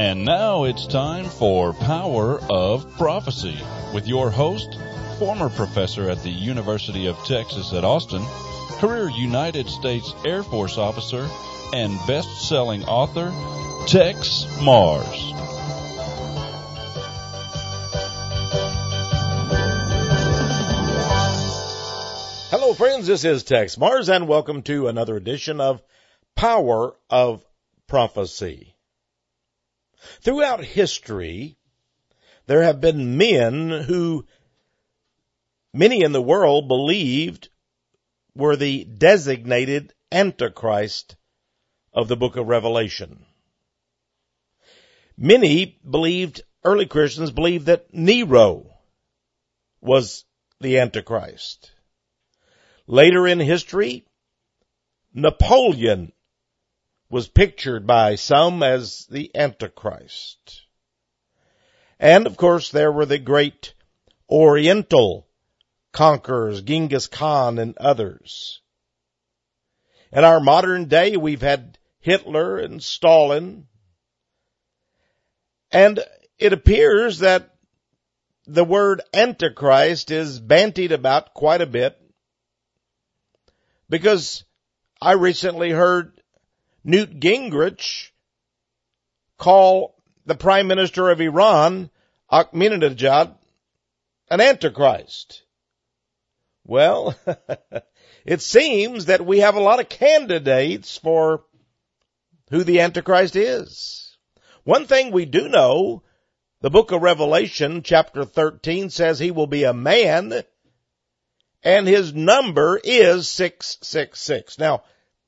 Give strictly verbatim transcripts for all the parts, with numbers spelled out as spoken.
And now it's time for Power of Prophecy with your host, former professor at the University of Texas at Austin, career United States Air Force officer, and best-selling author, Tex Mars. Hello, friends. This is Tex Mars, and welcome to another edition of Power of Prophecy. Throughout history, there have been men who many in the world believed were the designated Antichrist of the book of Revelation. Many believed, early Christians believed that Nero was the Antichrist. Later in history, Napoleon was pictured by some as the Antichrist. And, of course, there were the great Oriental conquerors, Genghis Khan and others. In our modern day, we've had Hitler and Stalin. And it appears that the word Antichrist is bandied about quite a bit, because I recently heard Newt Gingrich call the Prime Minister of Iran, Ahmadinejad, an Antichrist. Well, it seems that we have a lot of candidates for who the Antichrist is. One thing we do know, the book of Revelation, chapter thirteen, says he will be a man, and his number is six six six. Now,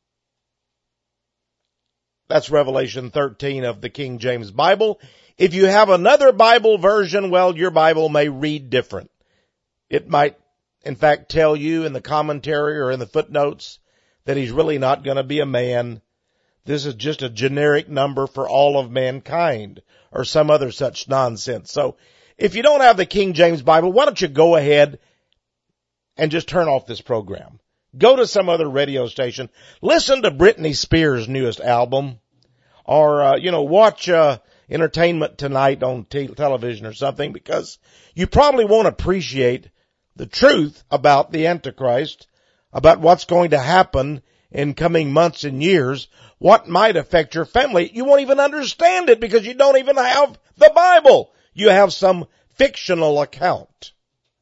that's Revelation thirteen of the King James Bible. If you have another Bible version, well, your Bible may read different. It might, in fact, tell you in the commentary or in the footnotes that he's really not going to be a man. This is just a generic number for all of mankind, or some other such nonsense. So, if you don't have the King James Bible, why don't you go ahead and just turn off this program. Go to some other radio station. Listen to Britney Spears' newest album. Or, uh, you know, watch uh, Entertainment Tonight on t- television or something, because you probably won't appreciate the truth about the Antichrist, about what's going to happen in coming months and years, what might affect your family. You won't even understand it because you don't even have the Bible. You have some fictional account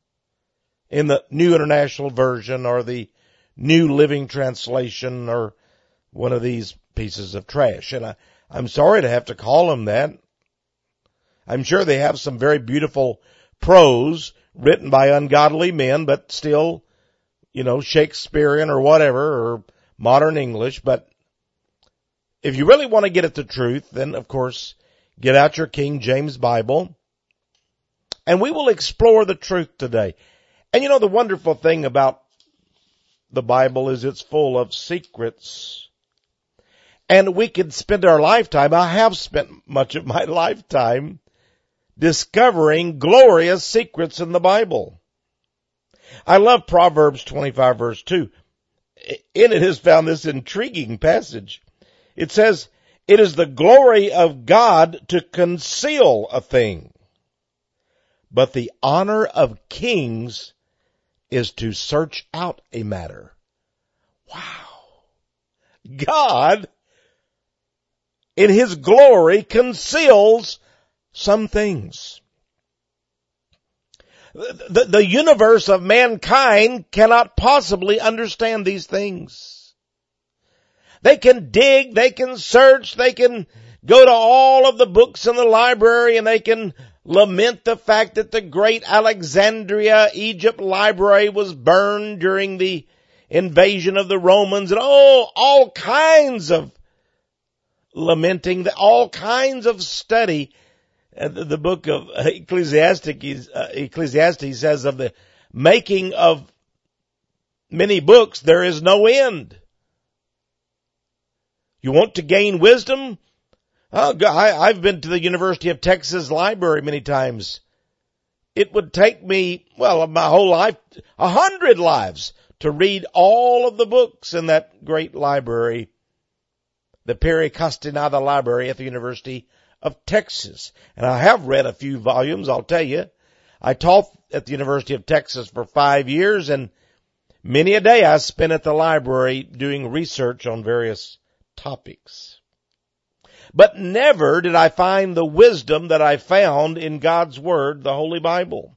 in the New International Version or the New Living Translation or one of these pieces of trash. And I, I'm sorry to have to call them that. I'm sure they have some very beautiful prose written by ungodly men, but still, you know, Shakespearean or whatever, or modern English. But if you really want to get at the truth, then, of course, get out your King James Bible, and we will explore the truth today. And you know, the wonderful thing about the Bible is it's full of secrets. And we could spend our lifetime, I have spent much of my lifetime, discovering glorious secrets in the Bible. I love Proverbs twenty-five verse two. In it is found this intriguing passage. It says, "It is the glory of God to conceal a thing, but the honor of kings is to search out a matter." Wow. God, in His glory, conceals some things. The, the universe of mankind cannot possibly understand these things. They can dig, they can search, they can go to all of the books in the library, and they can lament the fact that the great Alexandria, Egypt library was burned during the invasion of the Romans, and oh, all kinds of lamenting, all kinds of study. Uh, the, the book of Ecclesiastes, uh, Ecclesiastes says of the making of many books, there is no end. You want to gain wisdom? Oh, I, I've been to the University of Texas library many times. It would take me, well, my whole life, a hundred lives to read all of the books in that great library, the Perry Castaneda Library at the University of Texas. And I have read a few volumes, I'll tell you. I taught at the University of Texas for five years, and many a day I spent at the library doing research on various topics. But never did I find the wisdom that I found in God's Word, the Holy Bible.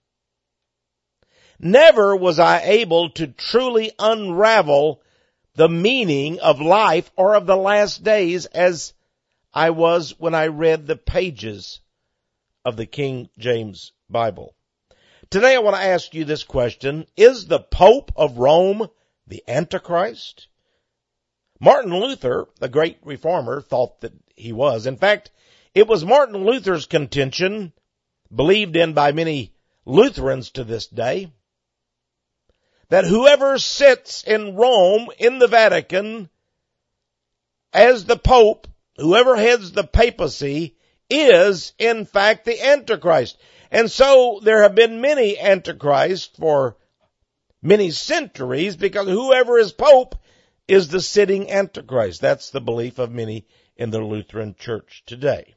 Never was I able to truly unravel the meaning of life or of the last days as I was when I read the pages of the King James Bible. Today I want to ask you this question: is the Pope of Rome the Antichrist? Martin Luther, the great reformer, thought that he was. In fact, it was Martin Luther's contention, believed in by many Lutherans to this day, that whoever sits in Rome, in the Vatican, as the Pope, whoever heads the papacy, is in fact the Antichrist. And so there have been many Antichrists for many centuries, because whoever is Pope is the sitting Antichrist. That's the belief of many in the Lutheran Church today.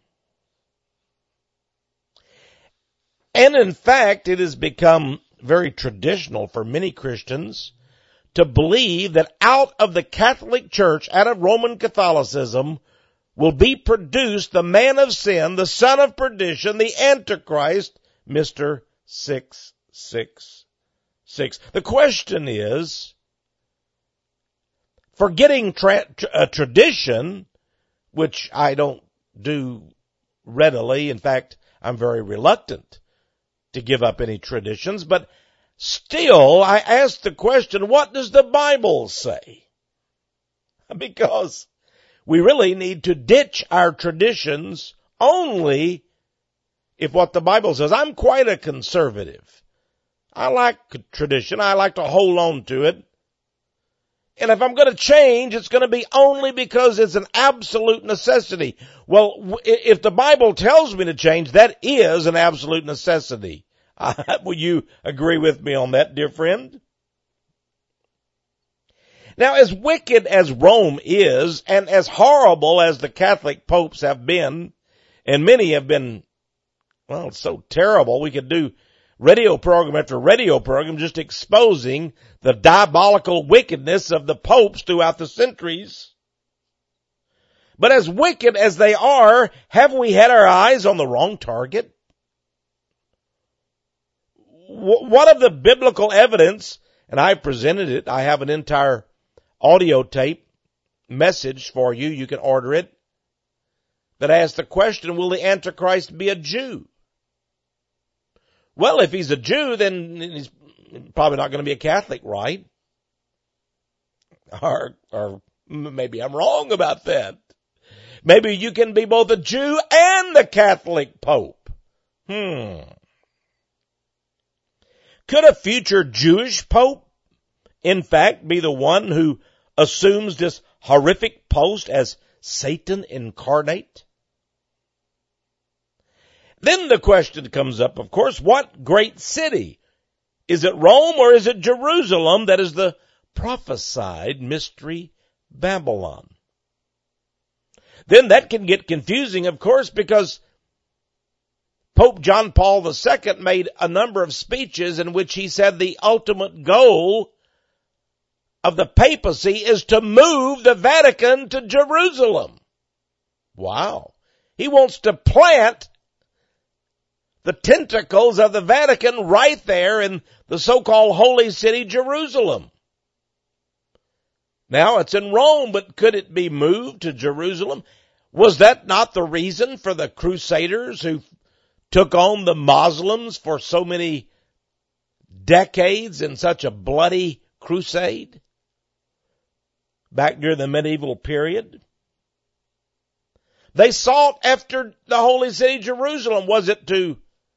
And in fact, it has become very traditional for many Christians to believe that out of the Catholic Church, out of Roman Catholicism, will be produced the man of sin, the son of perdition, the Antichrist, Mister six six six. The question is, forgetting tra- a tradition, which I don't do readily, in fact, I'm very reluctant to give up any traditions, but still I ask the question, what does the Bible say? Because we really need to ditch our traditions only if what the Bible says. I'm quite a conservative. I like tradition. I like to hold on to it. And if I'm going to change, it's going to be only because it's an absolute necessity. Well, if the Bible tells me to change, that is an absolute necessity. Will you agree with me on that, dear friend? Now, as wicked as Rome is, and as horrible as the Catholic popes have been, and many have been, well, it's so terrible, we could do radio program after radio program just exposing the diabolical wickedness of the popes throughout the centuries. But as wicked as they are, have we had our eyes on the wrong target? What of the biblical evidence, and I presented it, I have an entire audio tape message for you, you can order it, that asks the question, will the Antichrist be a Jew? Well, if he's a Jew, then he's probably not going to be a Catholic, right? Or, or maybe I'm wrong about that. Maybe you can be both a Jew and the Catholic Pope. Hmm. Could a future Jewish Pope, in fact, be the one who assumes this horrific post as Satan incarnate? Then the question comes up, of course, what great city? Is it Rome or is it Jerusalem that is the prophesied mystery Babylon? Then that can get confusing, of course, because Pope John Paul the Second made a number of speeches in which he said the ultimate goal of the papacy is to move the Vatican to Jerusalem. Wow. He wants to plant the tentacles of the Vatican right there in the so-called holy city, Jerusalem. Now, it's in Rome, but could it be moved to Jerusalem? Was that not the reason for the Crusaders who took on the Muslims for so many decades in such a bloody crusade back during the medieval period? They sought after the holy city, Jerusalem. Was it to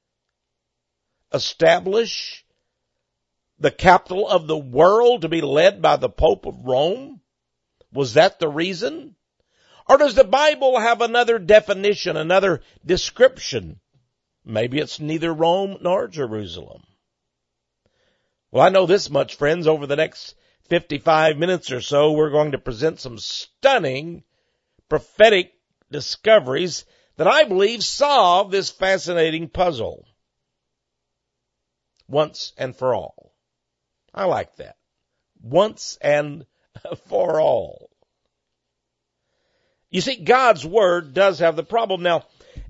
establish the capital of the world to be led by the Pope of Rome? Was that the reason? Or does the Bible have another definition, another description? Maybe it's neither Rome nor Jerusalem. Well, I know this much, friends. Over the next fifty-five minutes or so, we're going to present some stunning prophetic discoveries that I believe solve this fascinating puzzle once and for all. I like that. Once and for all. You see, God's Word does have the problem. Now,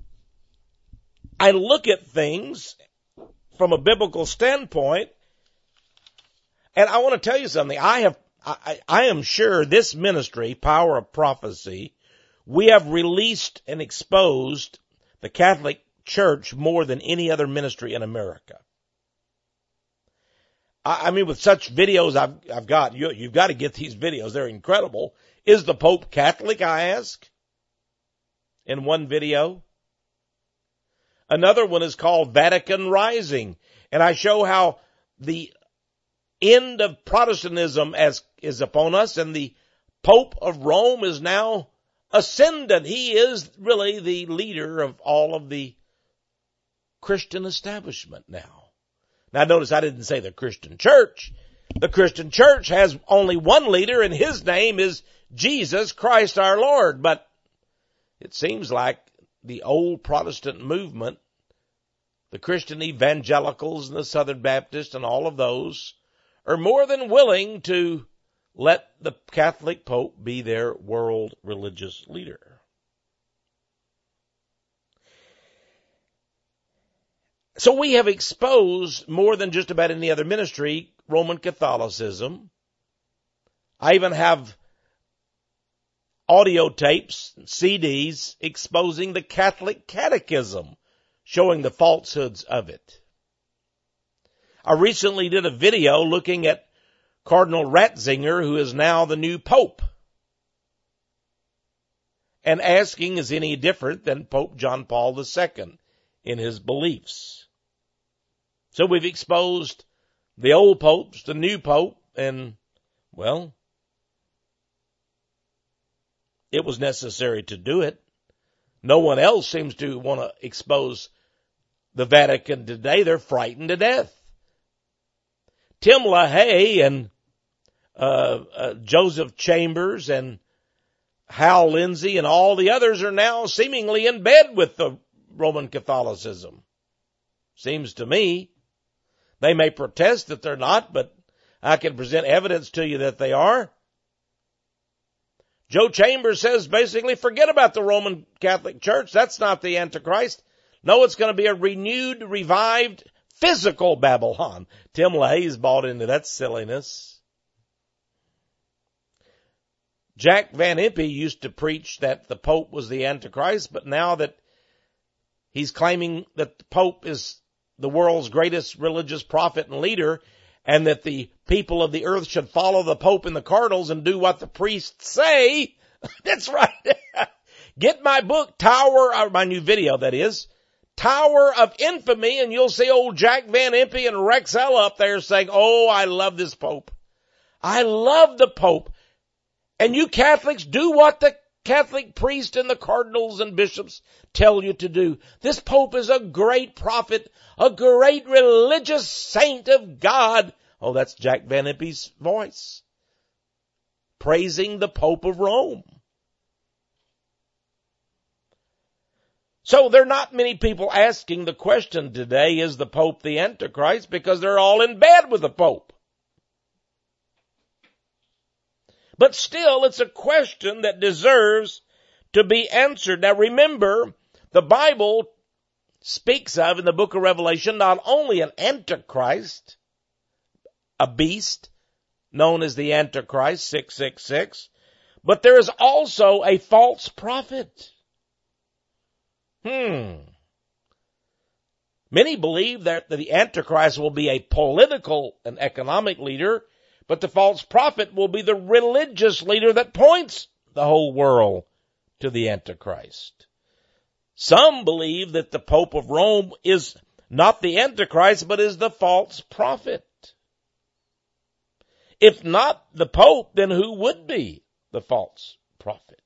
I look at things from a biblical standpoint, and I want to tell you something. I have, I, I am sure this ministry, Power of Prophecy, we have released and exposed the Catholic Church more than any other ministry in America. I, I mean, with such videos I've, I've got, you, you've got to get these videos. They're incredible. Is the Pope Catholic, I ask, in one video? Another one is called Vatican Rising, and I show how the end of Protestantism as is upon us, and the Pope of Rome is now ascendant. He is really the leader of all of the Christian establishment now. Now notice I didn't say the Christian church. The Christian church has only one leader, and his name is Jesus Christ our Lord. But it seems like the old Protestant movement, the Christian evangelicals and the Southern Baptists and all of those, are more than willing to let the Catholic Pope be their world religious leader. So we have exposed more than just about any other ministry, Roman Catholicism. I even have audio tapes, C Ds, exposing the Catholic Catechism, showing the falsehoods of it. I recently did a video looking at Cardinal Ratzinger, who is now the new Pope, and asking, is any different than Pope John Paul the Second in his beliefs? So we've exposed the old popes, the new Pope, and, well, it was necessary to do it. No one else seems to want to expose the Vatican today. They're frightened to death. Tim LaHaye and uh, uh, Joseph Chambers and Hal Lindsey and all the others are now seemingly in bed with the Roman Catholicism. Seems to me. They may protest that they're not, but I can present evidence to you that they are. Joe Chambers says basically forget about the Roman Catholic Church. That's not the Antichrist. No, it's going to be a renewed, revived, physical Babylon. Tim LaHaye's bought into that silliness. Jack Van Impe used to preach that the Pope was the Antichrist, but now that he's claiming that the Pope is the world's greatest religious prophet and leader, and that the people of the earth should follow the Pope and the cardinals and do what the priests say. That's right. Get my book, Tower, or my new video, that is, Tower of Infamy, and you'll see old Jack Van Impe and Rexella up there saying, oh, I love this Pope. I love the Pope. And you Catholics, do what the Catholic priest and the cardinals and bishops tell you to do. This Pope is a great prophet, a great religious saint of God. Oh, that's Jack Van Impe's voice, praising the Pope of Rome. So there are not many people asking the question today, is the Pope the Antichrist? Because they're all in bed with the Pope. But still, it's a question that deserves to be answered. Now remember, the Bible speaks of, in the book of Revelation, not only an Antichrist, a beast known as the Antichrist, six six six, but there is also a false prophet. Hmm. Many believe that the Antichrist will be a political and economic leader, but the false prophet will be the religious leader that points the whole world to the Antichrist. Some believe that the Pope of Rome is not the Antichrist, but is the false prophet. If not the Pope, then who would be the false prophet?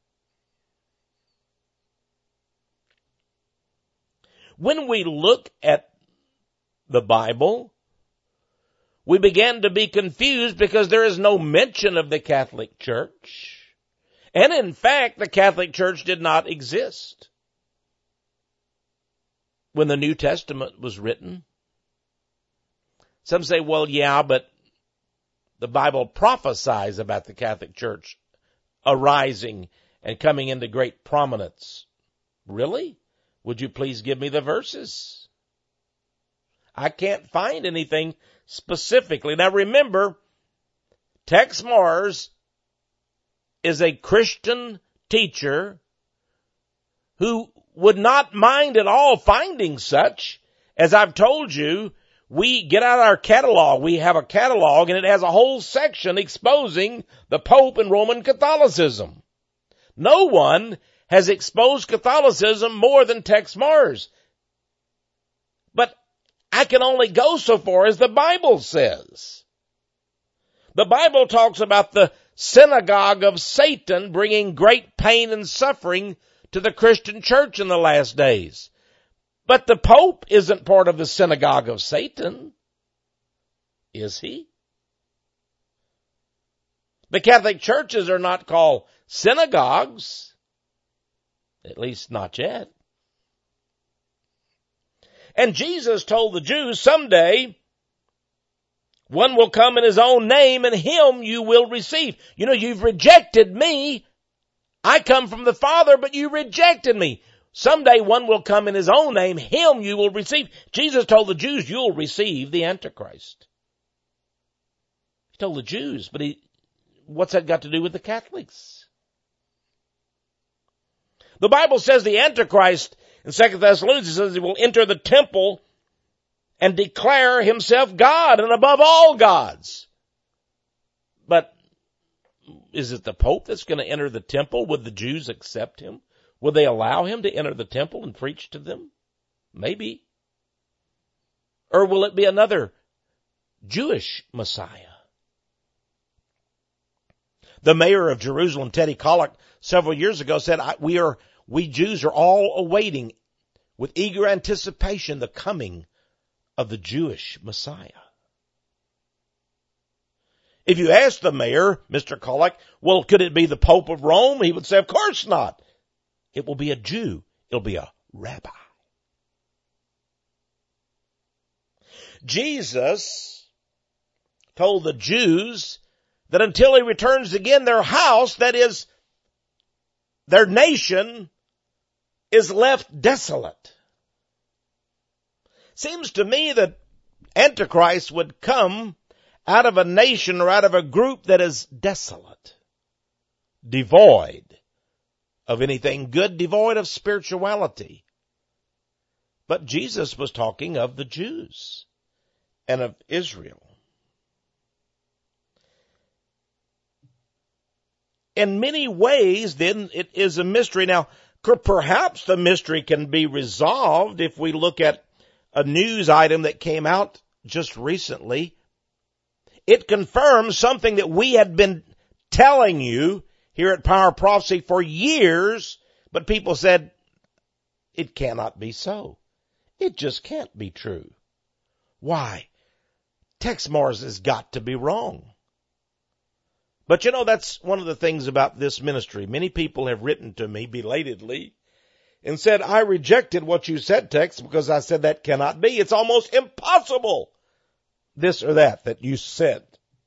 When we look at the Bible, we begin to be confused because there is no mention of the Catholic Church. And in fact, the Catholic Church did not exist. when the New Testament was written? Some say, well, yeah, but the Bible prophesies about the Catholic Church arising and coming into great prominence. Really? Would you please give me the verses? I can't find anything specifically. Now remember, Tex Mars is a Christian teacher who would not mind at all finding such. As I've told you, we get out our catalog. We have a catalog and it has a whole section exposing the Pope and Roman Catholicism. No one has exposed Catholicism more than Tex Mars. But I can only go so far as the Bible says. The Bible talks about the synagogue of Satan bringing great pain and suffering to the Christian church in the last days. But the Pope isn't part of the synagogue of Satan, is he? The Catholic churches are not called synagogues, at least not yet. And Jesus told the Jews, someday one will come in his own name and him you will receive. You know, you've rejected me. I come from the Father, but you rejected me. Someday one will come in his own name, him you will receive. Jesus told the Jews, you'll receive the Antichrist. He told the Jews, but he, what's that got to do with the Catholics? The Bible says the Antichrist in Second Thessalonians says he will enter the temple and declare himself God and above all gods. But is it the Pope that's going to enter the temple? Would the Jews accept him? Will they allow him to enter the temple and preach to them? Maybe. Or will it be another Jewish Messiah? The mayor of Jerusalem, Teddy Kollek, several years ago said, we are, we Jews are all awaiting with eager anticipation the coming of the Jewish Messiah. If you ask the mayor, Mister Kollek, well, could it be the Pope of Rome? He would say, of course not. It will be a Jew. It'll be a rabbi. Jesus told the Jews that until he returns again, their house, that is, their nation, is left desolate. Seems to me that Antichrist would come out of a nation or out of a group that is desolate, devoid of anything good, devoid of spirituality. But Jesus was talking of the Jews and of Israel. In many ways, then, it is a mystery. Now, perhaps the mystery can be resolved if we look at a news item that came out just recently. It confirms something that we had been telling you here at Power Prophecy for years, but people said, it cannot be so. It just can't be true. Why? Tex Mars has got to be wrong. But you know, that's one of the things about this ministry. Many people have written to me belatedly and said, I rejected what you said, Tex, because I said that cannot be. It's almost impossible, this or that, that you said.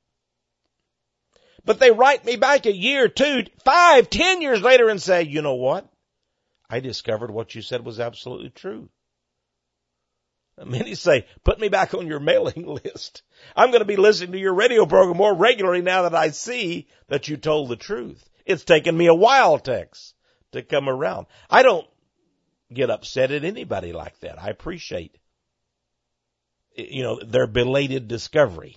But they write me back a year, two, five, ten years later and say, you know what? I discovered what you said was absolutely true. Many say, put me back on your mailing list. I'm going to be listening to your radio program more regularly now that I see that you told the truth. It's taken me a while, Tex, to come around. I don't get upset at anybody like that. I appreciate, you know, their belated discovery.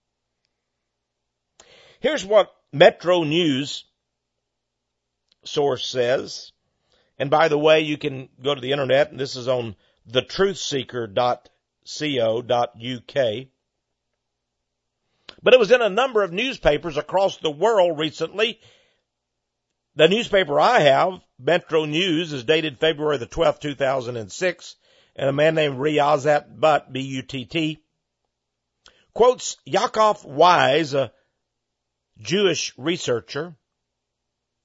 Here's what Metro News source says. And by the way, you can go to the internet, and this is on the truth seeker dot co dot U K. But it was in a number of newspapers across the world recently. The newspaper I have, Metro News, is dated February the twelfth, two thousand six, and a man named Riyazat Butt, B U T T, quotes Yaakov Wise, a Jewish researcher,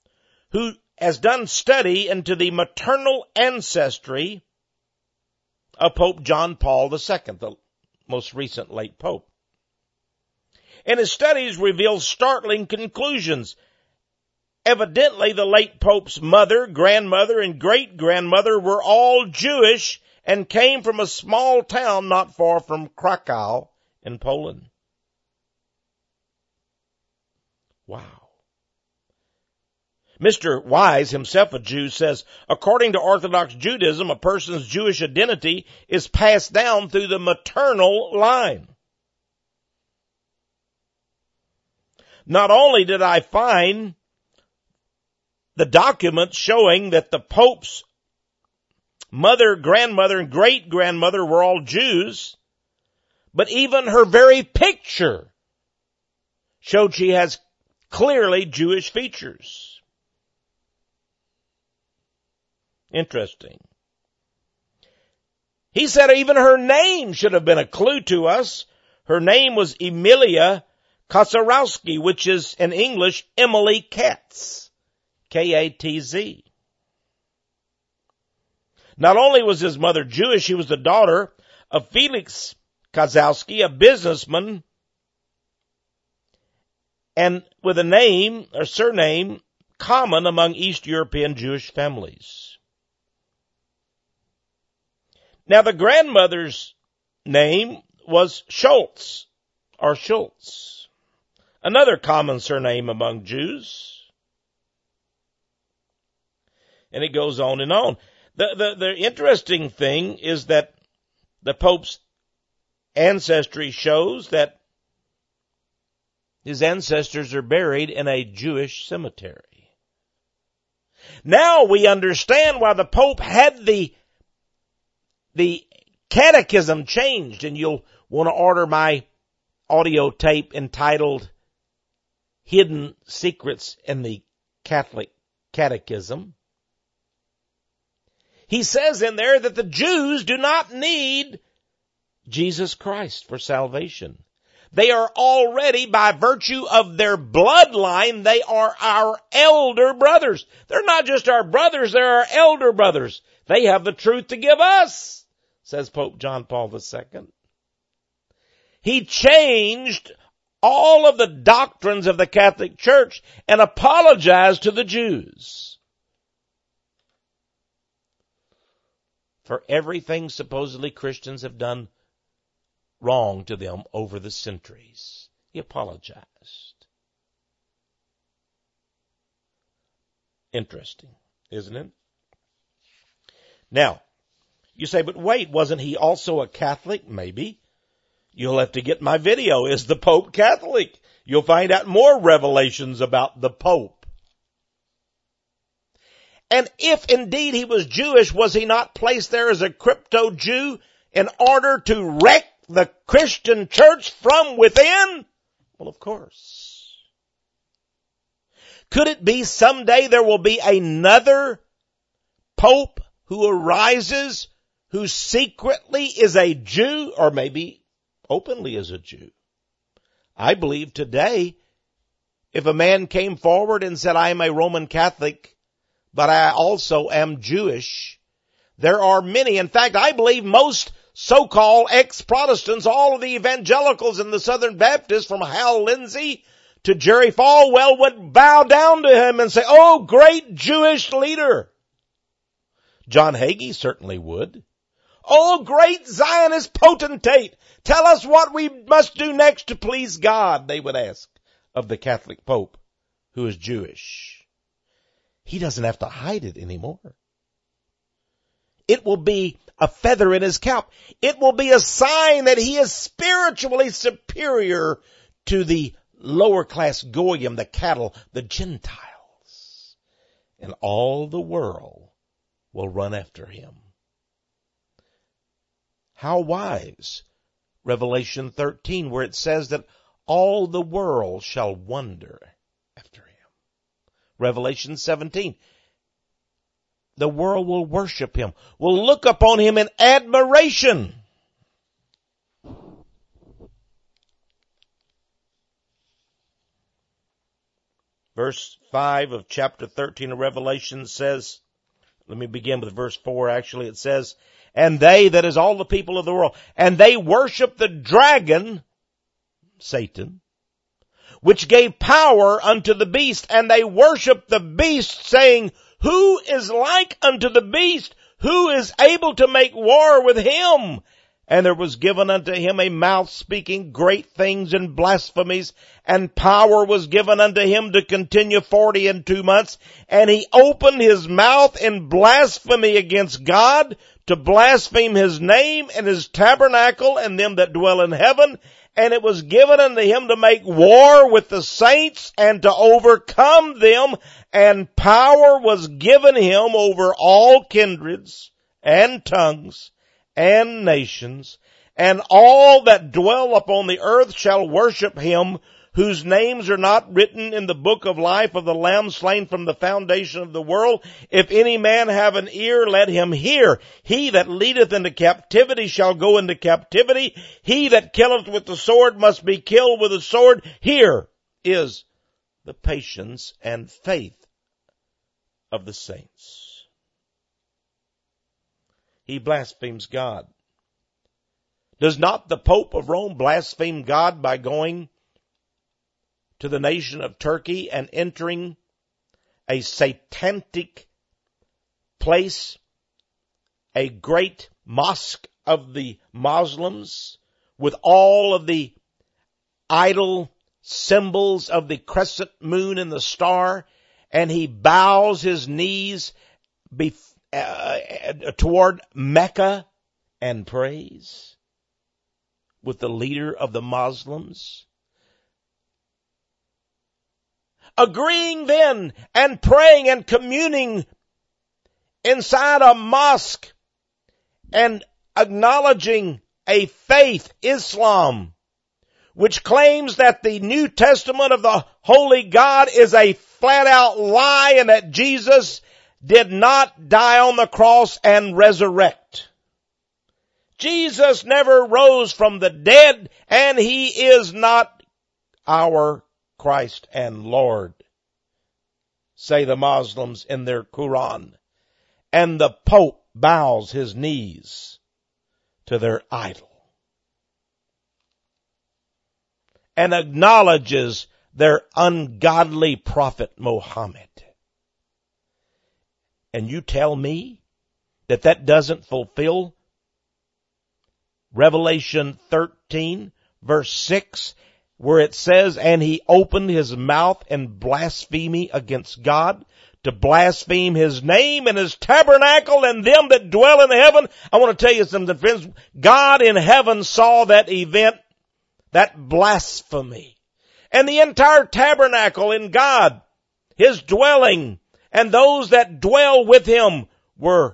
who has done study into the maternal ancestry of Pope John Paul the Second, the most recent late pope. And his studies reveal startling conclusions. Evidently, the late pope's mother, grandmother, and great-grandmother were all Jewish and came from a small town not far from Krakow in Poland. Wow. Mister Wise, himself a Jew, says, according to Orthodox Judaism, a person's Jewish identity is passed down through the maternal line. Not only did I find the documents showing that the Pope's mother, grandmother, and great-grandmother were all Jews, but even her very picture showed she has clearly Jewish features. Interesting. He said even her name should have been a clue to us. Her name was Emilia Kosarowski, which is in English Emily Katz, K A T Z. Not only was his mother Jewish, she was the daughter of Felix Kozowski, a businessman, and with a name or surname common among East European Jewish families. Now the grandmother's name was Schultz or Schultz, another common surname among Jews. And it goes on and on. The, the, the interesting thing is that the Pope's ancestry shows that his ancestors are buried in a Jewish cemetery. Now we understand why the Pope had the, the catechism changed, and you'll want to order my audio tape entitled Hidden Secrets in the Catholic Catechism. He says in there that the Jews do not need Jesus Christ for salvation. They are already, by virtue of their bloodline, they are our elder brothers. They're not just our brothers, they're our elder brothers. They have the truth to give us, says Pope John Paul the Second. He changed all of the doctrines of the Catholic Church and apologized to the Jews for everything supposedly Christians have done wrong to them over the centuries. He apologized. Interesting, isn't it? Now, you say, but wait, wasn't he also a Catholic? Maybe. You'll have to get my video, Is the Pope Catholic? You'll find out more revelations about the Pope. And if indeed he was Jewish, was he not placed there as a crypto-Jew in order to wreck the Christian church from within? Well, of course. Could it be someday there will be another Pope who arises who secretly is a Jew, or maybe openly is a Jew? I believe today, if a man came forward and said, I am a Roman Catholic, but I also am Jewish, there are many, in fact, I believe most so-called ex-Protestants, all of the evangelicals and the Southern Baptists, from Hal Lindsey to Jerry Falwell, would bow down to him and say, oh, great Jewish leader. John Hagee certainly would. Oh, great Zionist potentate, tell us what we must do next to please God, they would ask of the Catholic Pope, who is Jewish. He doesn't have to hide it anymore. It will be a feather in his cap. It will be a sign that he is spiritually superior to the lower class goyim, the cattle, the Gentiles. And all the world will run after him. How wise, Revelation thirteen, where it says that all the world shall wonder after him. Revelation seventeen, the world will worship him, will look upon him in admiration. Verse five of chapter thirteen of Revelation says, Let me begin with verse four. Actually, it says, and they, that is all the people of the world, and they worship the dragon, Satan, which gave power unto the beast, and they worship the beast, saying, who is like unto the beast? Who is able to make war with him? And there was given unto him a mouth speaking great things and blasphemies, and power was given unto him to continue forty and two months. And he opened his mouth in blasphemy against God, to blaspheme his name and his tabernacle and them that dwell in heaven. And it was given unto him to make war with the saints and to overcome them. And power was given him over all kindreds and tongues and nations, and all that dwell upon the earth shall worship him, whose names are not written in the book of life of the Lamb slain from the foundation of the world. If any man have an ear, let him hear. He that leadeth into captivity shall go into captivity. He that killeth with the sword must be killed with the sword. Here is the patience and faith of the saints. He blasphemes God. Does not the Pope of Rome blaspheme God by going to the nation of Turkey and entering a satanic place, a great mosque of the Muslims with all of the idol symbols of the crescent moon and the star, and he bows his knees before Uh, toward Mecca and prays with the leader of the Muslims? Agreeing then and praying and communing inside a mosque and acknowledging a faith, Islam, which claims that the New Testament of the Holy God is a flat out lie and that Jesus did not die on the cross and resurrect. Jesus never rose from the dead, and he is not our Christ and Lord, say the Muslims in their Quran. And the Pope bows his knees to their idol and acknowledges their ungodly prophet Muhammad. And you tell me that that doesn't fulfill Revelation thirteen, verse six, where it says, and he opened his mouth in blasphemy against God, to blaspheme his name and his tabernacle and them that dwell in heaven. I want to tell you something, friends. God in heaven saw that event, that blasphemy. And the entire tabernacle in God, his dwelling, and those that dwell with him were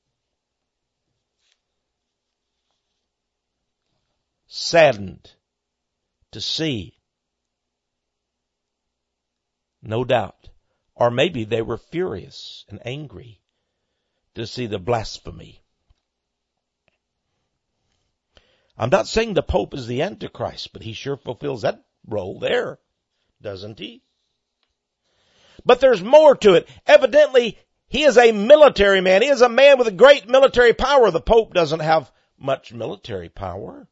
saddened to see. No doubt. Or maybe they were furious and angry to see the blasphemy. I'm not saying the Pope is the Antichrist, but he sure fulfills that role there, doesn't he? But there's more to it. Evidently, he is a military man. He is a man with a great military power. The Pope doesn't have much military power.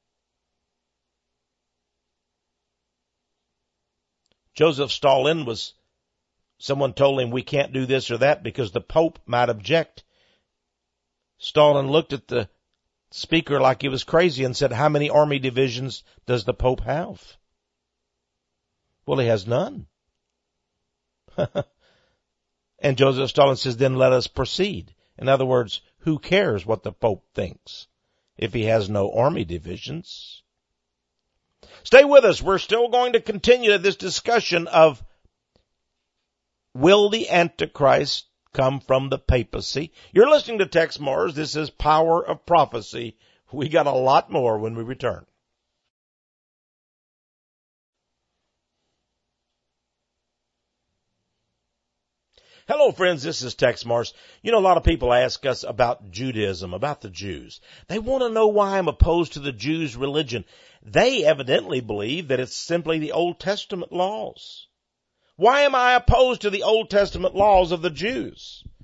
Joseph Stalin was, someone told him we can't do this or that because the Pope might object. Stalin looked at the speaker like he was crazy and said, how many army divisions does the Pope have? Well, he has none. And Joseph Stalin says, then let us proceed. In other words, who cares what the Pope thinks if he has no army divisions? Stay with us. We're still going to continue this discussion of, will the Antichrist come from the papacy? You're listening to Tex Mars. This is Power of Prophecy. We got a lot more when we return. Hello, friends. This is Tex Mars. You know, a lot of people ask us about Judaism, about the Jews. They want to know why I'm opposed to the Jews' religion. They evidently believe that it's simply the Old Testament laws. Why am I opposed to the Old Testament laws of the Jews?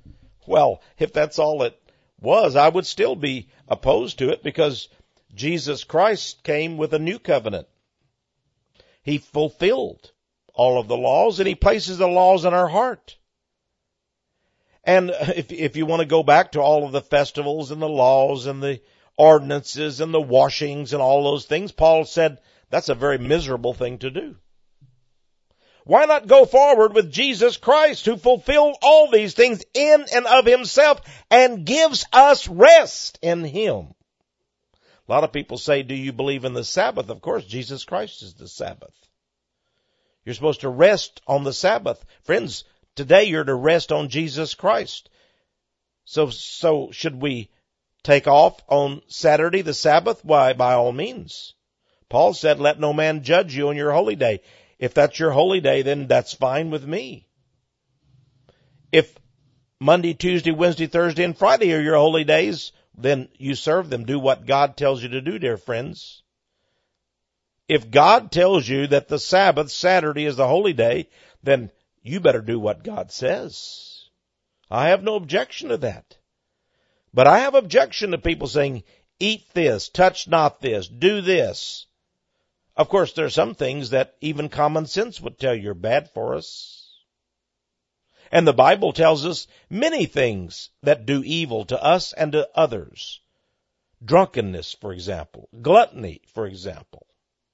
Well, if that's all it was, I would still be opposed to it, because Jesus Christ came with a new covenant. He fulfilled all of the laws, and He places the laws in our heart. And if, if you want to go back to all of the festivals and the laws and the ordinances and the washings and all those things, Paul said that's a very miserable thing to do. Why not go forward with Jesus Christ, who fulfilled all these things in and of Himself and gives us rest in Him? A lot of people say, do you believe in the Sabbath? Of course, Jesus Christ is the Sabbath. You're supposed to rest on the Sabbath. Friends, today you're to rest on Jesus Christ. So, so should we take off on Saturday, the Sabbath? Why, by all means. Paul said, let no man judge you on your holy day. If that's your holy day, then that's fine with me. If Monday, Tuesday, Wednesday, Thursday, and Friday are your holy days, then you serve them. Do what God tells you to do, dear friends. If God tells you that the Sabbath, Saturday, is the holy day, then you better do what God says. I have no objection to that. But I have objection to people saying, eat this, touch not this, do this. Of course, there are some things that even common sense would tell you are bad for us. And the Bible tells us many things that do evil to us and to others. Drunkenness, for example. Gluttony, for example.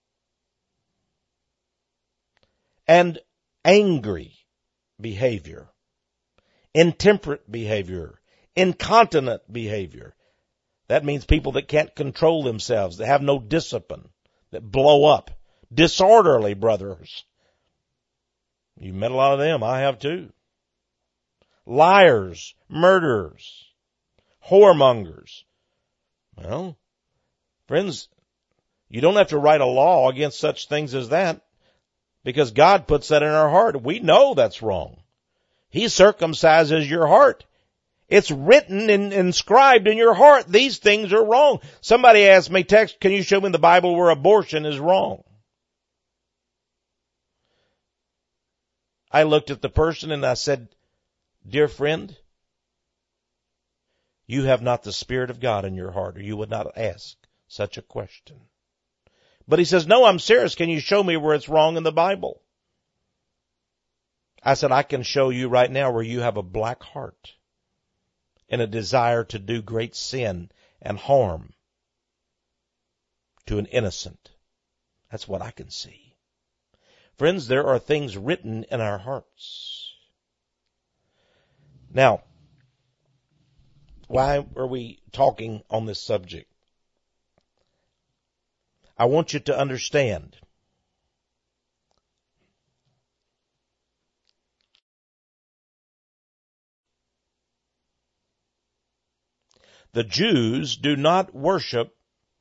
And angry behavior. Intemperate behavior. Incontinent behavior. That means people that can't control themselves, that have no discipline, that blow up. Disorderly brothers. You've met a lot of them. I have too. Liars, murderers, whoremongers. Well, friends, you don't have to write a law against such things as that, because God puts that in our heart. We know that's wrong. He circumcises your heart. It's written and inscribed in your heart. These things are wrong. Somebody asked me, text, can you show me in the Bible where abortion is wrong? I looked at the person and I said, dear friend, you have not the Spirit of God in your heart, or you would not ask such a question. But he says, no, I'm serious. Can you show me where it's wrong in the Bible? I said, I can show you right now where you have a black heart and a desire to do great sin and harm to an innocent. That's what I can see. Friends, there are things written in our hearts. Now, why are we talking on this subject? I want you to understand the Jews do not worship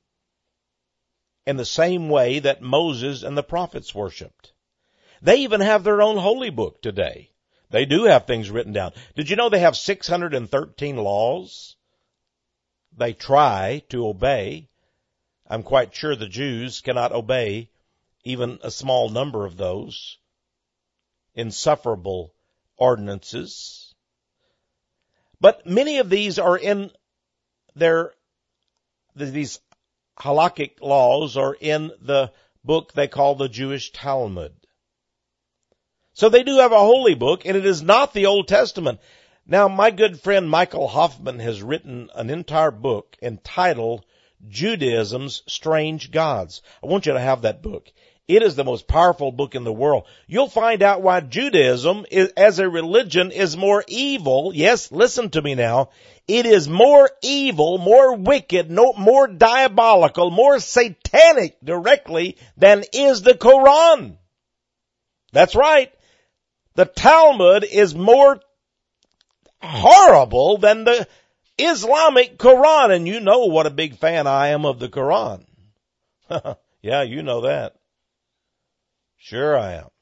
in the same way that Moses and the prophets worshiped. They even have their own holy book today. They do have things written down. Did you know they have six hundred thirteen laws they try to obey? I'm quite sure the Jews cannot obey even a small number of those insufferable ordinances. But many of these are in their, these halakhic laws are in the book they call the Jewish Talmud. So they do have a holy book, and it is not the Old Testament. Now, my good friend Michael Hoffman has written an entire book entitled Judaism's Strange Gods. I want you to have that book. It is the most powerful book in the world. You'll find out why Judaism is, as a religion is more evil. Yes, listen to me now. It is more evil, more wicked, no, more diabolical, more satanic directly than is the Quran. That's right. The Talmud is more horrible than the Islamic Quran, and you know what a big fan I am of the Quran. Yeah, you know that. Sure I am.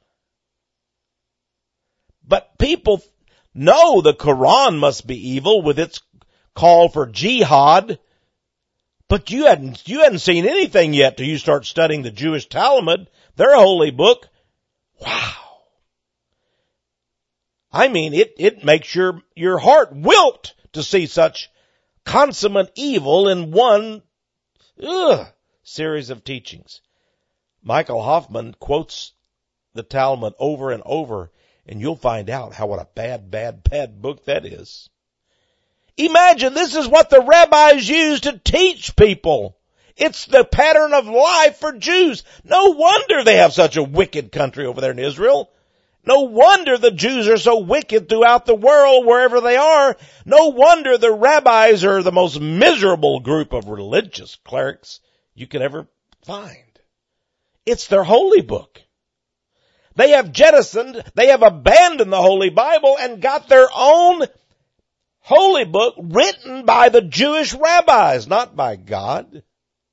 But people know the Quran must be evil with its call for jihad, but you hadn't, you hadn't seen anything yet till you start studying the Jewish Talmud, their holy book. Wow. I mean, it, it makes your, your heart wilt to see such consummate evil in one ugh, series of teachings. Michael Hoffman quotes the Talmud over and over, and you'll find out how what a bad, bad, bad book that is. Imagine this is what the rabbis use to teach people. It's the pattern of life for Jews. No wonder they have such a wicked country over there in Israel. No wonder the Jews are so wicked throughout the world wherever they are. No wonder the rabbis are the most miserable group of religious clerics you could ever find. It's their holy book. They have jettisoned, they have abandoned the Holy Bible and got their own holy book written by the Jewish rabbis, not by God.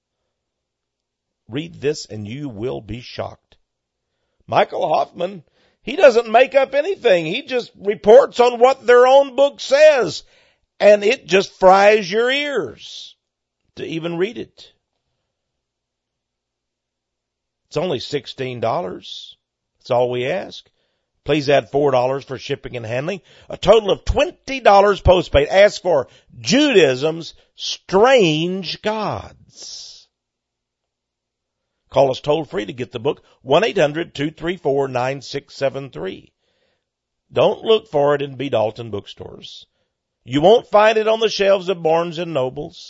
Read this and you will be shocked. Michael Hoffman, he doesn't make up anything. He just reports on what their own book says, and it just fries your ears to even read it. It's only sixteen dollars. That's all we ask. Please add four dollars for shipping and handling. A total of twenty dollars postpaid. Ask for Judaism's Strange Gods. Call us toll free to get the book, one eight hundred two three four nine six seven three. Don't look for it in B. Dalton bookstores. You won't find it on the shelves of Barnes and Nobles.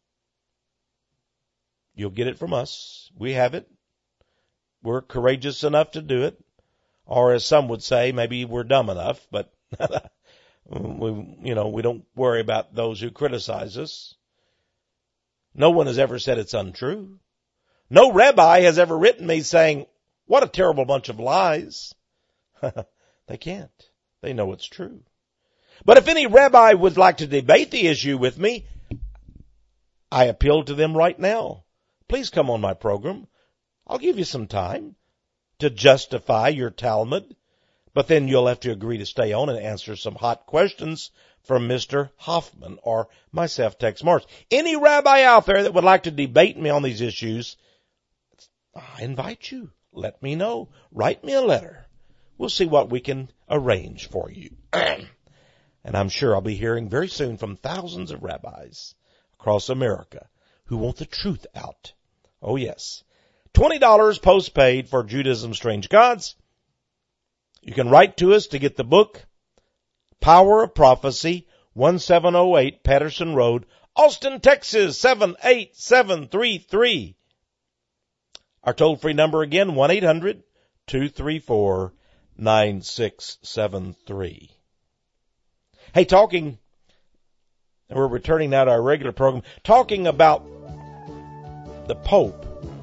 You'll get it from us. We have it. We're courageous enough to do it. Or as some would say, maybe we're dumb enough, but we, you know, we don't worry about those who criticize us. No one has ever said it's untrue. No rabbi has ever written me saying, what a terrible bunch of lies. They can't. They know it's true. But if any rabbi would like to debate the issue with me, I appeal to them right now. Please come on my program. I'll give you some time to justify your Talmud, but then you'll have to agree to stay on and answer some hot questions from Mister Hoffman or myself, Tex Morris. Any rabbi out there that would like to debate me on these issues, I invite you. Let me know. Write me a letter. We'll see what we can arrange for you. And I'm sure I'll be hearing very soon from thousands of rabbis across America who want the truth out. Oh, yes. twenty dollars postpaid for Judaism's Strange Gods. You can write to us to get the book, Power of Prophecy, one seven oh eight Patterson Road, Austin, Texas, seven eight seven three three. Our toll-free number again, one eight hundred two three four nine six seven three. Hey, talking, we're returning now to our regular program, talking about the Pope.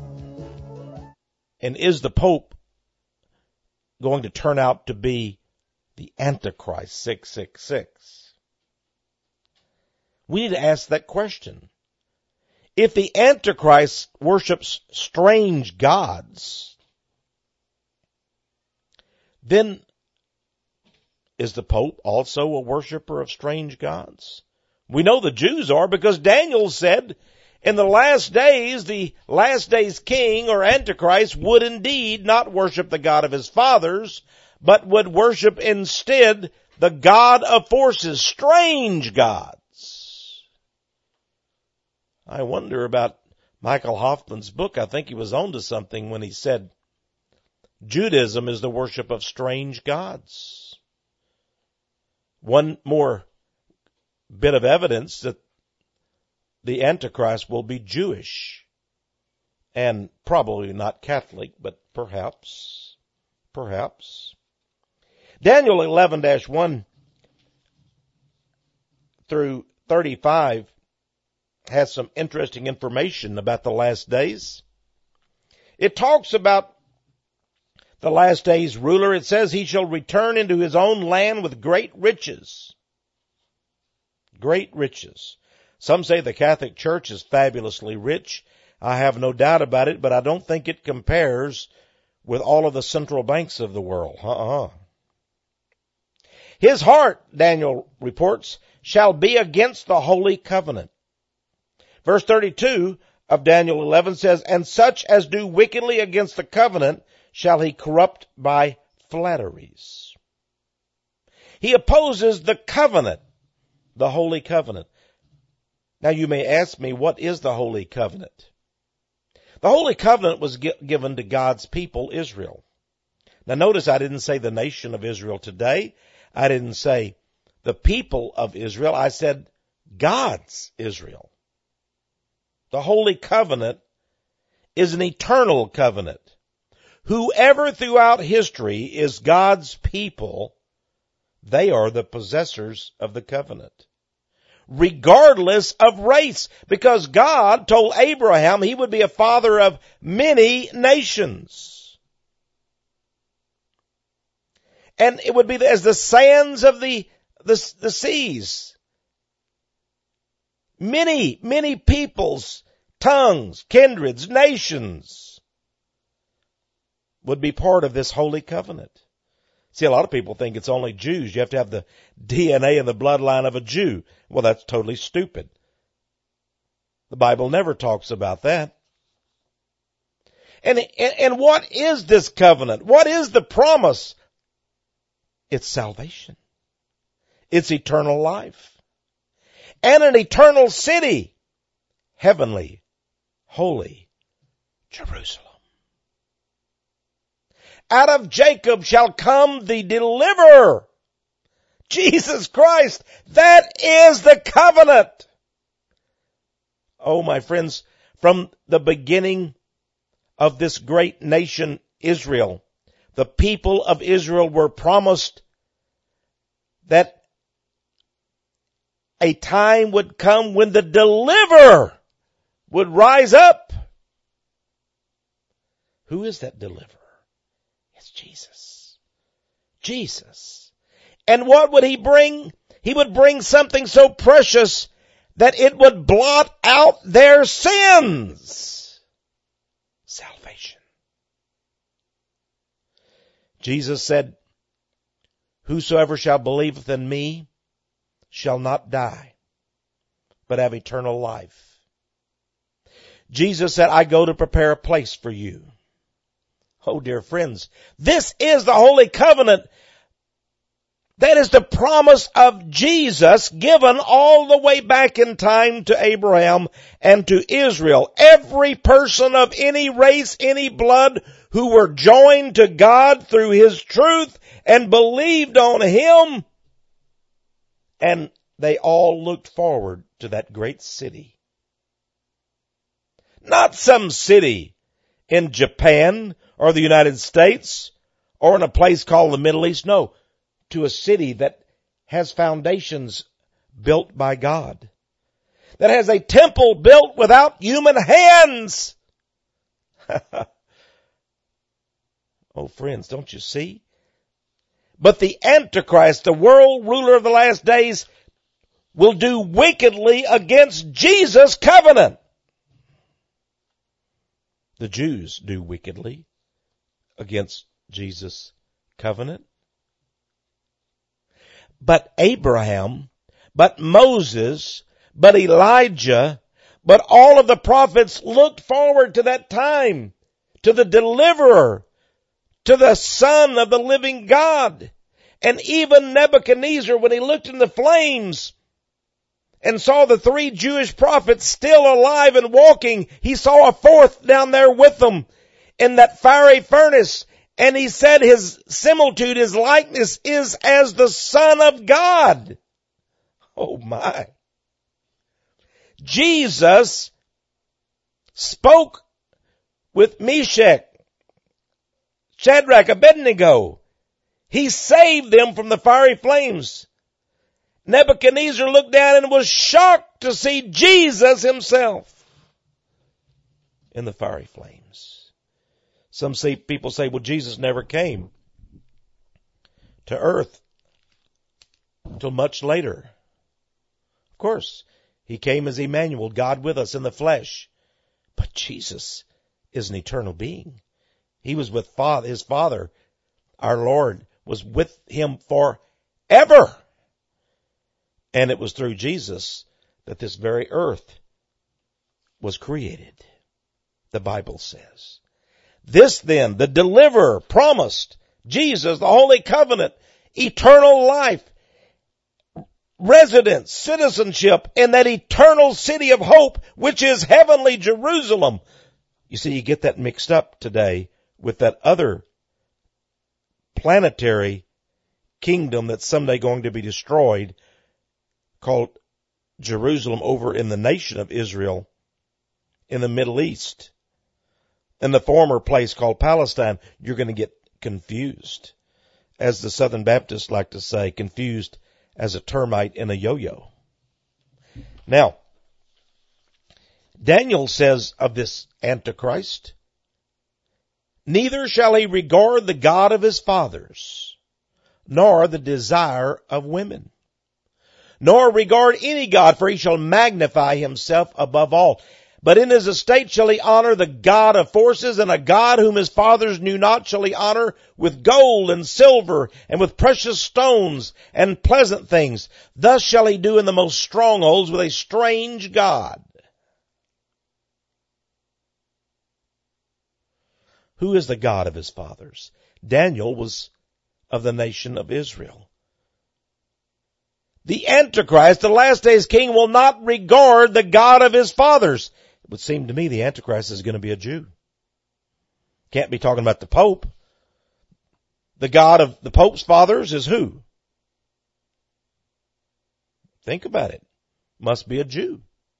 And is the Pope going to turn out to be the Antichrist six six six? We need to ask that question. If the Antichrist worships strange gods, then is the Pope also a worshiper of strange gods? We know the Jews are, because Daniel said in the last days, the last days king or Antichrist would indeed not worship the God of his fathers, but would worship instead the God of forces, strange gods. I wonder about Michael Hoffman's book. I think he was onto something when he said Judaism is the worship of strange gods. One more bit of evidence that the Antichrist will be Jewish, and probably not Catholic, but perhaps, perhaps. Daniel eleven dash one through thirty-five has some interesting information about the last days. It talks about the last days ruler. It says he shall return into his own land with great riches. Great riches. Some say the Catholic Church is fabulously rich. I have no doubt about it, but I don't think it compares with all of the central banks of the world. Uh-uh. His heart, Daniel reports, shall be against the holy covenant. Verse thirty-two of Daniel eleven says, and such as do wickedly against the covenant shall he corrupt by flatteries. He opposes the covenant, the Holy Covenant. Now you may ask me, what is the Holy Covenant? The Holy Covenant was given to God's people, Israel. Now notice I didn't say the nation of Israel today. I didn't say the people of Israel. I said God's Israel. The Holy Covenant is an eternal covenant. Whoever throughout history is God's people, they are the possessors of the covenant, regardless of race, because God told Abraham he would be a father of many nations. And it would be as the sands of the, the, the seas. Many, many peoples, tongues, kindreds, nations would be part of this holy covenant. See, a lot of people think it's only Jews. You have to have the D N A and the bloodline of a Jew. Well, that's totally stupid. The Bible never talks about that. And, and, and what is this covenant? What is the promise? It's salvation. It's eternal life. And an eternal city. Heavenly, holy Jerusalem. Out of Jacob shall come the deliverer, Jesus Christ. That is the covenant. Oh, my friends, from the beginning of this great nation, Israel, the people of Israel were promised that a time would come when the deliverer would rise up. Who is that deliverer? It's Jesus. Jesus. And what would he bring? He would bring something so precious that it would blot out their sins. Salvation. Jesus said, whosoever shall believeth in me shall not die, but have eternal life. Jesus said, I go to prepare a place for you. Oh, dear friends, this is the Holy Covenant. That is the promise of Jesus given all the way back in time to Abraham and to Israel. Every person of any race, any blood, who were joined to God through His truth and believed on Him, and they all looked forward to that great city. Not some city in Japan or the United States or in a place called the Middle East. No, to a city that has foundations built by God, that has a temple built without human hands. Oh, friends, don't you see? But the Antichrist, the world ruler of the last days, will do wickedly against Jesus' covenant. The Jews do wickedly against Jesus' covenant. But Abraham, but Moses, but Elijah, but all of the prophets looked forward to that time, to the deliverer, to the Son of the living God. And even Nebuchadnezzar, when he looked in the flames and saw the three Jewish prophets still alive and walking, he saw a fourth down there with them in that fiery furnace. And he said his similitude, his likeness is as the Son of God. Oh my. Jesus spoke with Meshach, Shadrach, Abednego. He saved them from the fiery flames. Nebuchadnezzar looked down and was shocked to see Jesus himself in the fiery flames. Some say, people say, well, Jesus never came to earth until much later. Of course, He came as Emmanuel, God with us in the flesh. But Jesus is an eternal being. He was with Father, His Father, our Lord, was with Him forever. And it was through Jesus that this very earth was created, the Bible says. This then, the deliverer promised, Jesus, the Holy Covenant, eternal life, residence, citizenship in that eternal city of hope, which is heavenly Jerusalem. You see, you get that mixed up today with that other planetary kingdom that's someday going to be destroyed, called Jerusalem over in the nation of Israel in the Middle East. In the former place called Palestine, you're going to get confused. As the Southern Baptists like to say, confused as a termite in a yo-yo. Now, Daniel says of this Antichrist, neither shall he regard the God of his fathers, nor the desire of women, nor regard any God, for he shall magnify himself above all. But in his estate shall he honor the God of forces, and a God whom his fathers knew not shall he honor with gold and silver and with precious stones and pleasant things. Thus shall he do in the most strongholds with a strange God. Who is the God of his fathers? Daniel was of the nation of Israel. The Antichrist, the last days king, will not regard the God of his fathers. It would seem to me the Antichrist is going to be a Jew. Can't be talking about the Pope. The God of the Pope's fathers is who? Think about it. Must be a Jew.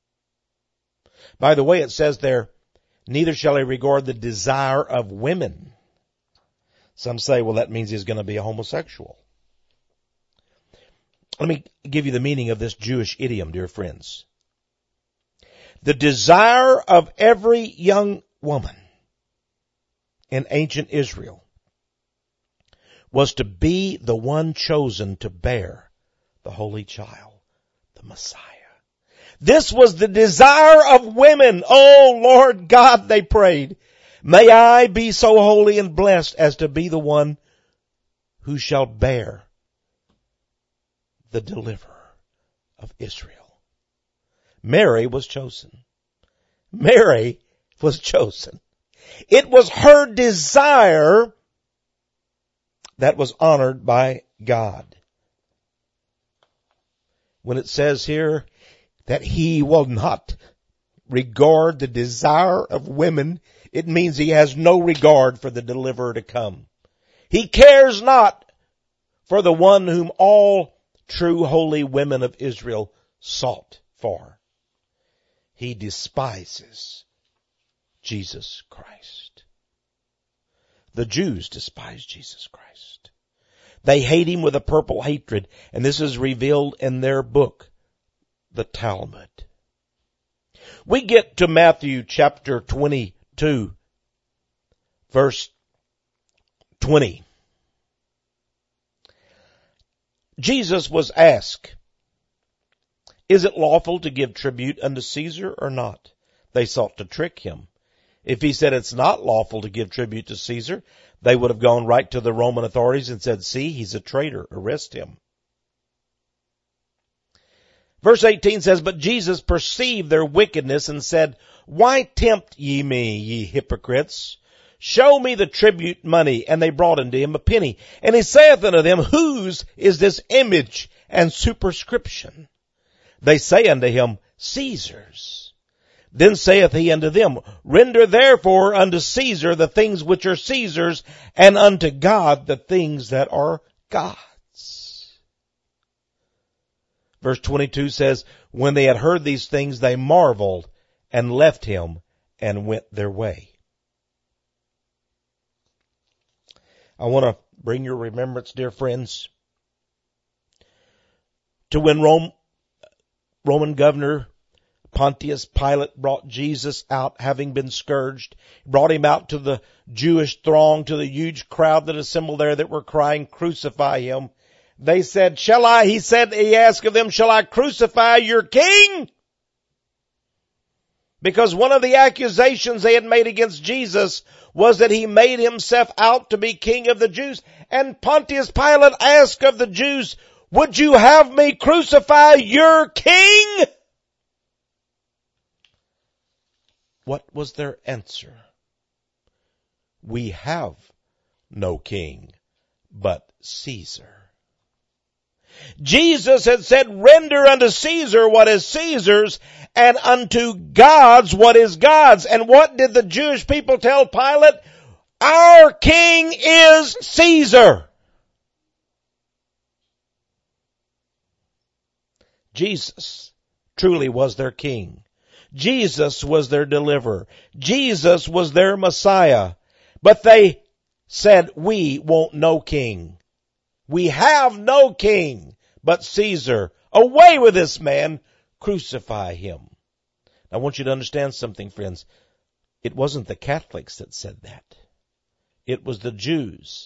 By the way, it says there, neither shall he regard the desire of women. Some say, well, that means he's going to be a homosexual. Let me give you the meaning of this Jewish idiom, dear friends. The desire of every young woman in ancient Israel was to be the one chosen to bear the Holy Child, the Messiah. This was the desire of women. Oh, Lord God, they prayed, may I be so holy and blessed as to be the one who shall bear the deliverer of Israel. Mary was chosen. Mary was chosen. It was her desire that was honored by God. When it says here that he will not regard the desire of women, it means he has no regard for the deliverer to come. He cares not for the one whom all true holy women of Israel sought for. He despises Jesus Christ. The Jews despise Jesus Christ. They hate him with a purple hatred, and this is revealed in their book, the Talmud. We get to Matthew chapter twenty-two, verse twenty. Jesus was asked, is it lawful to give tribute unto Caesar or not? They sought to trick him. If he said it's not lawful to give tribute to Caesar, they would have gone right to the Roman authorities and said, see, he's a traitor, arrest him. Verse eighteen says, but Jesus perceived their wickedness and said, why tempt ye me, ye hypocrites? Show me the tribute money. And they brought unto him a penny. And he saith unto them, whose is this image and superscription? They say unto him, Caesar's. Then saith he unto them, render therefore unto Caesar the things which are Caesar's, and unto God the things that are God's. Verse twenty-two says, when they had heard these things, they marveled and left him and went their way. I want to bring your remembrance, dear friends, to when Rome, Roman governor Pontius Pilate brought Jesus out having been scourged, brought him out to the Jewish throng, to the huge crowd that assembled there that were crying, crucify him. They said, shall I, he said, he asked of them, shall I crucify your king? Because one of the accusations they had made against Jesus was that he made himself out to be king of the Jews. And Pontius Pilate asked of the Jews, would you have me crucify your king? What was their answer? We have no king but Caesar. Jesus had said, render unto Caesar what is Caesar's, and unto God's what is God's. And what did the Jewish people tell Pilate? Our king is Caesar. Jesus truly was their king. Jesus was their deliverer. Jesus was their Messiah. But they said, we want no king. We have no king but Caesar. Away with this man. Crucify him. I want you to understand something, friends. It wasn't the Catholics that said that. It was the Jews.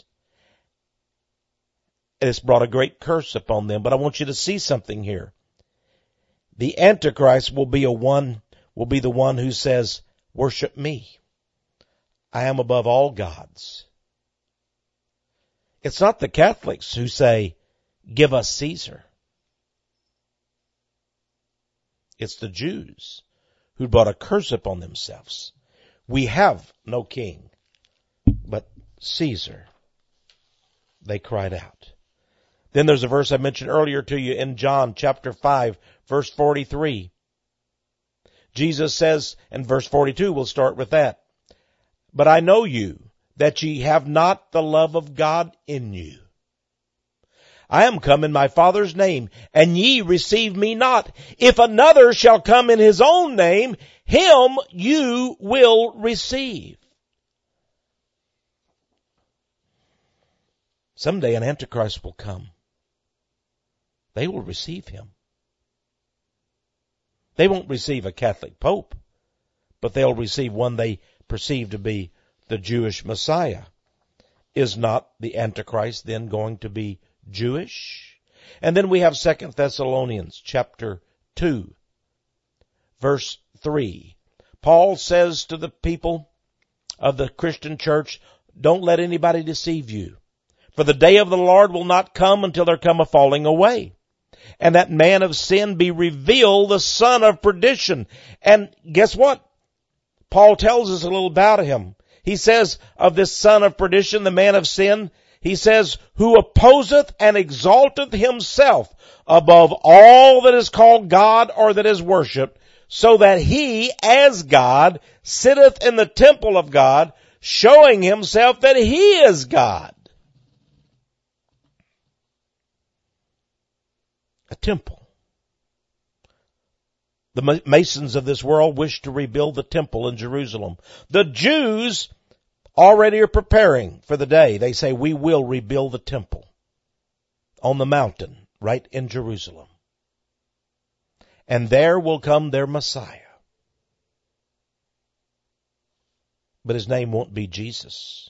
And it's brought a great curse upon them. But I want you to see something here. The Antichrist will be a one, will be the one who says, worship me. I am above all gods. It's not the Catholics who say, give us Caesar. It's the Jews who brought a curse upon themselves. We have no king but Caesar. They cried out. Then there's a verse I mentioned earlier to you in John chapter five, verse forty-three. Jesus says, and verse forty-two, we'll start with that. But I know you, that ye have not the love of God in you. I am come in my Father's name, and ye receive me not. If another shall come in his own name, him you will receive. Someday an Antichrist will come. They will receive him. They won't receive a Catholic Pope, but they'll receive one they perceive to be the Jewish Messiah. Is not the Antichrist then going to be Jewish? And then we have Second Thessalonians chapter two, verse three. Paul says to the people of the Christian church, don't let anybody deceive you. For the day of the Lord will not come until there come a falling away. And that man of sin be revealed, the son of perdition. And guess what? Paul tells us a little about him. He says of this son of perdition, the man of sin, he says, who opposeth and exalteth himself above all that is called God or that is worshipped, so that he, as God, sitteth in the temple of God, showing himself that he is God. A temple. The Masons of this world wish to rebuild the temple in Jerusalem. The Jews already are preparing for the day. They say, we will rebuild the temple on the mountain right in Jerusalem. And there will come their Messiah. But his name won't be Jesus.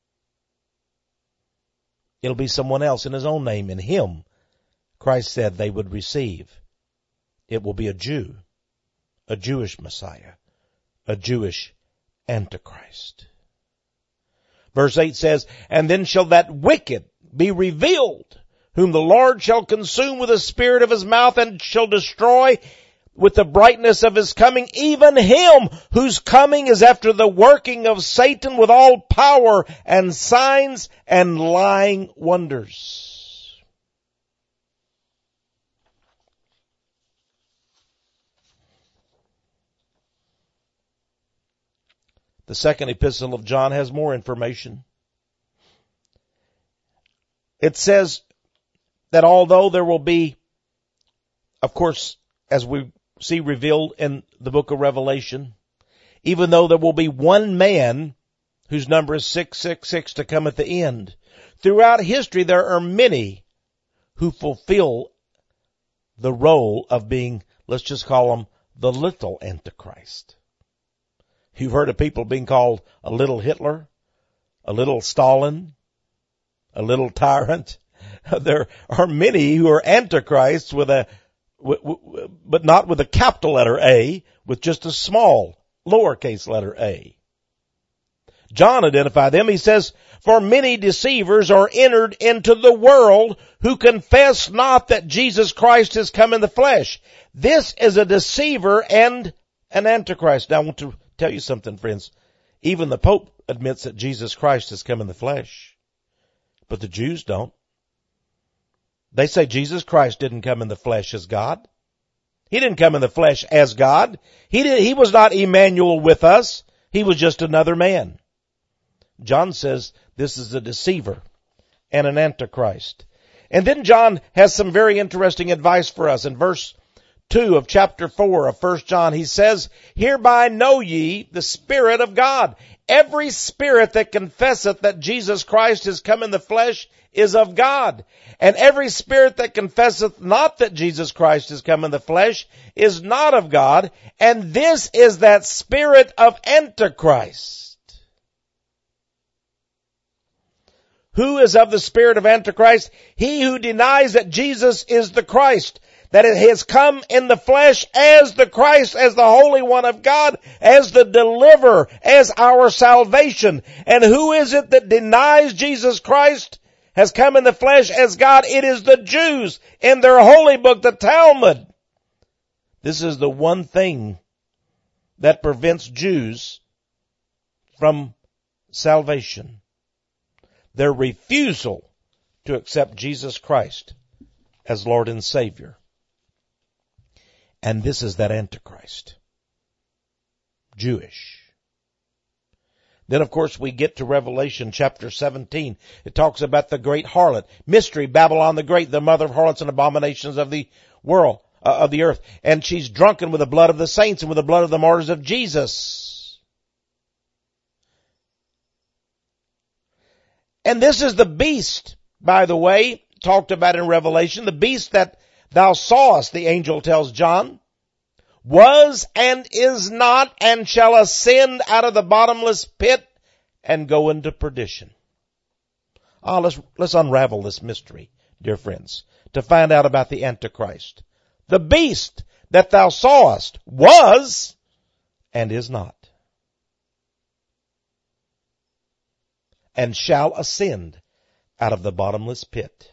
It'll be someone else in his own name. In him, Christ said they would receive. It will be a Jew, a Jewish Messiah, a Jewish Antichrist. Verse eight says, and then shall that wicked be revealed, whom the Lord shall consume with the spirit of his mouth, and shall destroy with the brightness of his coming, even him whose coming is after the working of Satan with all power and signs and lying wonders. The second epistle of John has more information. It says that although there will be, of course, as we see revealed in the book of Revelation, even though there will be one man whose number is six six six to come at the end, throughout history there are many who fulfill the role of being, let's just call them, the little Antichrist. You've heard of people being called a little Hitler, a little Stalin, a little tyrant. There are many who are antichrists with a, but not with a capital letter A, with just a small lowercase letter a. John identified them. He says, for many deceivers are entered into the world who confess not that Jesus Christ has come in the flesh. This is a deceiver and an antichrist. Now I want to tell you something, friends. Even the Pope admits that Jesus Christ has come in the flesh. But the Jews don't. They say Jesus Christ didn't come in the flesh as God. He didn't come in the flesh as God. He did, he was not Emmanuel with us. He was just another man. John says this is a deceiver and an antichrist. And then John has some very interesting advice for us. In verse two of chapter four of First John, he says, "Hereby know ye the Spirit of God. Every spirit that confesseth that Jesus Christ is come in the flesh is of God. And every spirit that confesseth not that Jesus Christ is come in the flesh is not of God. And this is that spirit of Antichrist." Who is of the spirit of Antichrist? He who denies that Jesus is the Christ, that it has come in the flesh as the Christ, as the Holy One of God, as the deliverer, as our salvation. And who is it that denies Jesus Christ has come in the flesh as God? It is the Jews in their holy book, the Talmud. This is the one thing that prevents Jews from salvation. Their refusal to accept Jesus Christ as Lord and Savior. And this is that Antichrist. Jewish. Then of course we get to Revelation chapter seventeen. It talks about the great harlot. Mystery, Babylon the Great, the mother of harlots and abominations of the world, uh, of the earth. And she's drunken with the blood of the saints and with the blood of the martyrs of Jesus. And this is the beast, by the way, talked about in Revelation. The beast that thou sawest, the angel tells John, was and is not and shall ascend out of the bottomless pit and go into perdition. Ah, let's, let's unravel this mystery, dear friends, to find out about the Antichrist. The beast that thou sawest was and is not, and shall ascend out of the bottomless pit.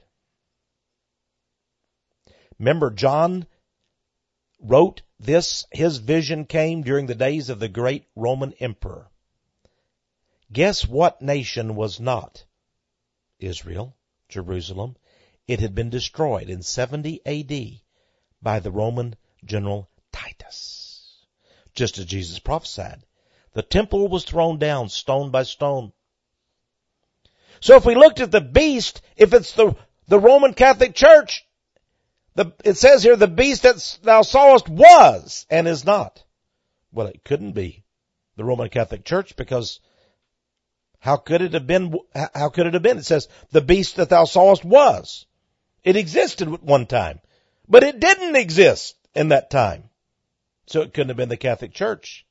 Remember, John wrote this, his vision came during the days of the great Roman emperor. Guess what nation was not Israel, Jerusalem? It had been destroyed in seventy A D by the Roman general Titus. Just as Jesus prophesied. The temple was thrown down stone by stone. So if we looked at the beast, if it's the, the Roman Catholic Church, the, it says here, the beast that thou sawest was and is not. Well, it couldn't be the Roman Catholic Church, because how could it have been, how could it have been? It says, the beast that thou sawest was. It existed at one time, but it didn't exist in that time. So it couldn't have been the Catholic Church.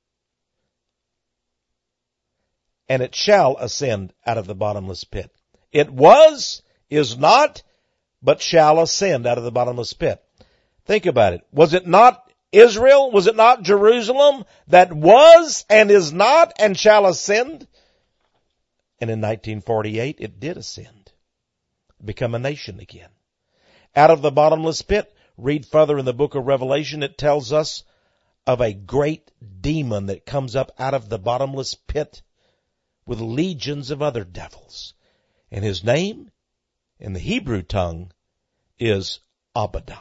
And it shall ascend out of the bottomless pit. It was, is not, but shall ascend out of the bottomless pit. Think about it. Was it not Israel? Was it not Jerusalem that was and is not and shall ascend? And in nineteen forty-eight, it did ascend, become a nation again. Out of the bottomless pit, read further in the book of Revelation, it tells us of a great demon that comes up out of the bottomless pit with legions of other devils. And his name in the Hebrew tongue is Abaddon.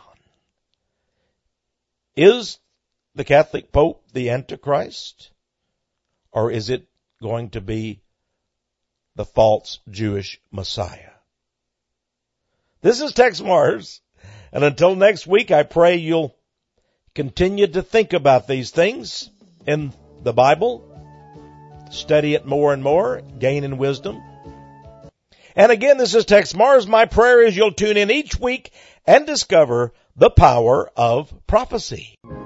Is the Catholic Pope the Antichrist? Or is it going to be the false Jewish Messiah? This is Tex Mars. And until next week, I pray you'll continue to think about these things in the Bible. Study it more and more, gain in wisdom. And again, this is Tex Mars. My prayer is you'll tune in each week and discover the power of prophecy.